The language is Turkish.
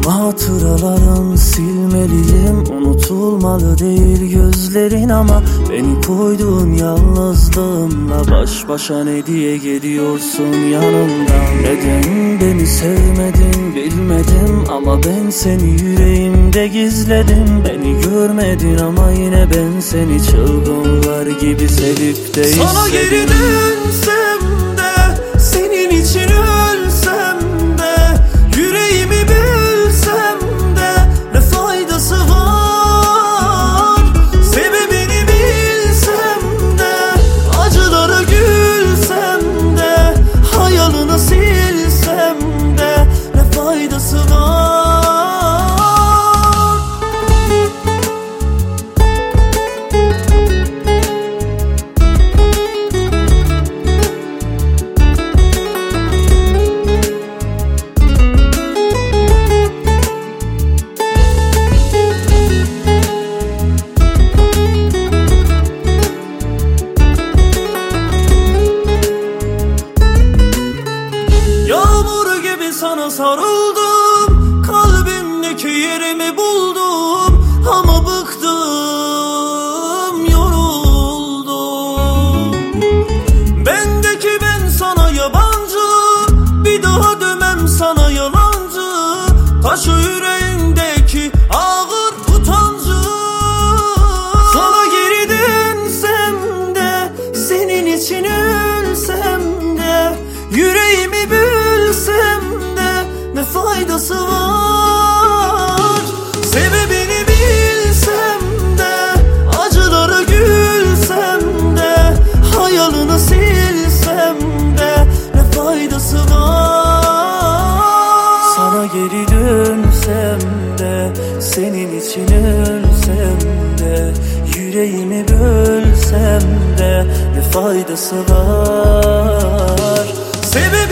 Hatıraların silmeliyim, unutulmalı değil gözlerin, ama beni koyduğun yalnızlığımla baş başa ne diye geliyorsun yanımdan? Neden beni sevmedin bilmedim, ama ben seni yüreğimde gizledim. Beni görmedin ama yine ben seni çılgınlar gibi sevip de istedim. Sana geri dönsem de, senin için ölsem de, yüreğimi bilsem de ne faydası var? Sebebini bilsem de, acılara gülsem de, hayalını silsem de ne faydası var? Yağmur gibi sana sarıldım, kalbimdeki yerimi buldum, ama bıktım, yoruldum. Bendeki ben sana yabancı, bir daha dömem sana yalancı. Taşı yüreğindeki ağır utancı. Sana geri dönsem de, senin için ölsem de, yüreğimi bilsem de ne faydası var? Sebebini bilsem de, acılara gülsem de, hayalını silsem de ne faydası var? Sana geri dönsem de, senin için ölsem de, yüreğimi bölsem de ne faydası var? Sebebini